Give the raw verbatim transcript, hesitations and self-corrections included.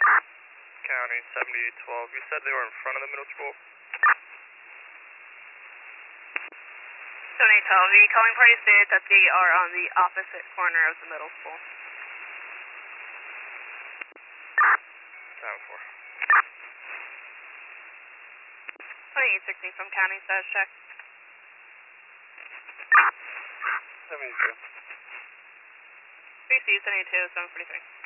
County seventy-eight twelve, you said they were in front of the middle school? seventy-eight twelve, the calling party stated that they are on the opposite corner of the middle school. Down four. twenty-eight sixteen from county status check. seventy-two. B C seventy-two, seven forty-three.